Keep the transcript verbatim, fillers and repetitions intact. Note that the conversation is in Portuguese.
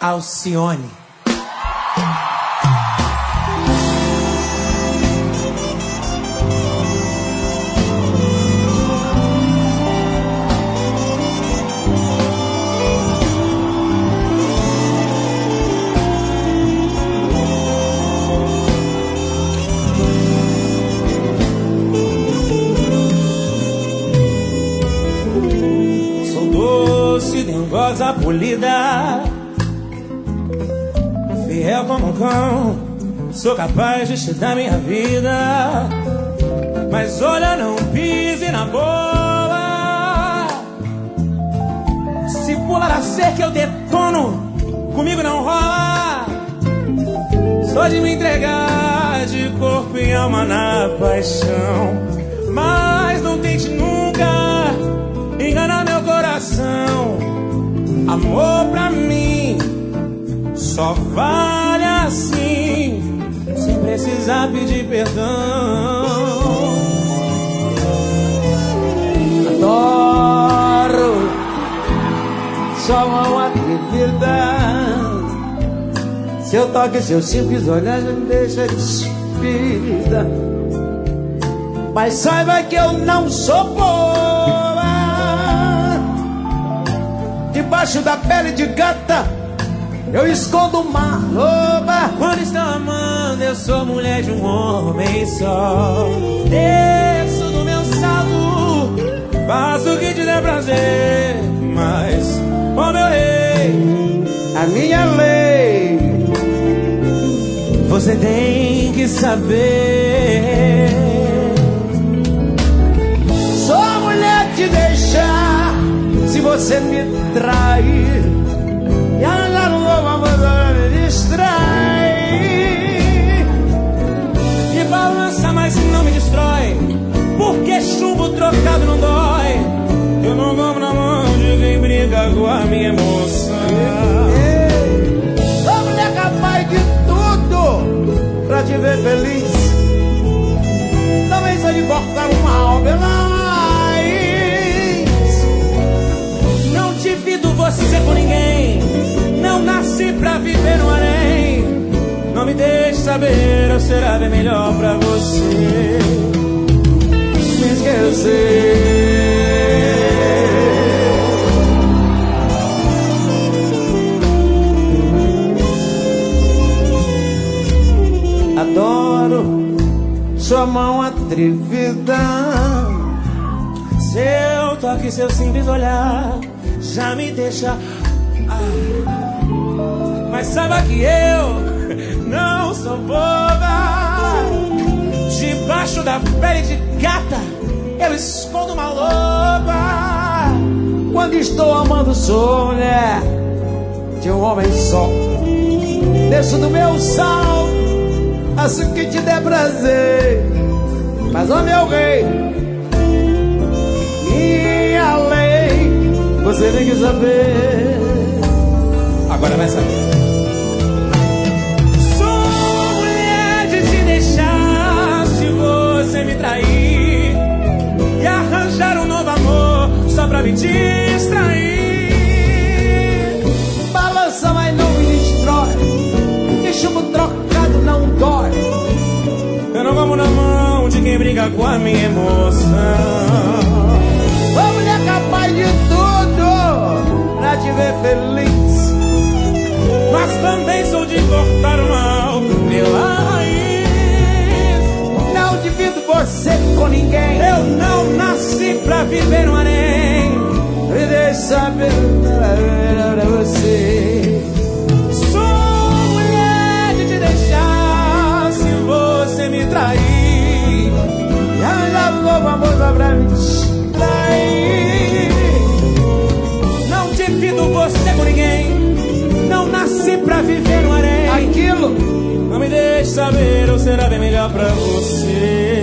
Alcione. Sou doce, dengosa, polida, fiel como um cão, sou capaz de te dar minha vida. Mas olha, não pise na boa. Se pular a cerca eu detono, comigo não rola. Só de me entregar de corpo e alma na paixão. Mas não tente nunca enganar meu coração. Amor pra mim só vale assim, sem precisar pedir perdão. Adoro sua mão atrevida, seu toque, seu simples olhar já me deixa despida. Mas saiba que eu não sou boa. Debaixo da pele de gata eu escondo uma loba. Quando estou amando eu sou mulher de um homem só. Desço do meu salto, faço o que te der prazer. Mas, ó meu rei, a minha lei você tem que saber. Sou a mulher de deixar se você me trair. E arranjar um novo amor pra me distrair. Me balança, mas não me destrói, porque chumbo trocado não dói. Eu não vou na mão de quem briga com a minha emoção. Sou mulher capaz de tudo pra te ver feliz. Também sei de cortar um mal pela raiz. Não divido você com ninguém, não nasci pra viver no harém. Não me deixe saber, ou será bem melhor pra você me esquecer. Adoro sua mão atrevida, seu toque, seu simples olhar já me deixa. Ah. Mas saiba que eu não sou boba. Debaixo da pele de gata eu escondo uma loba. Quando estou amando sou mulher de um homem só. Desço do meu salto, faço o que te der prazer. Mas ó meu rei, minha lei, você tem que saber. Agora vai saber. Sou mulher de te deixar se você me trair, e arranjar um novo amor só pra me distrair. Balança, mas não me destrói, que chumbo trocado não dói. Eu não vou na mão de quem briga com a minha emoção. Ô mulher capaz de tudo pra te ver feliz. Mas também sou de cortar o mal pela raiz. Não divido você com ninguém. Eu não nasci pra viver no harém. Me deixe saber pra você. Sou mulher de te deixar se você me trair, e arranjar um novo amor só pra me distrair. Não divido você com ninguém, não nasci pra viver no harém. Aquilo não me deixe saber, ou será bem melhor pra você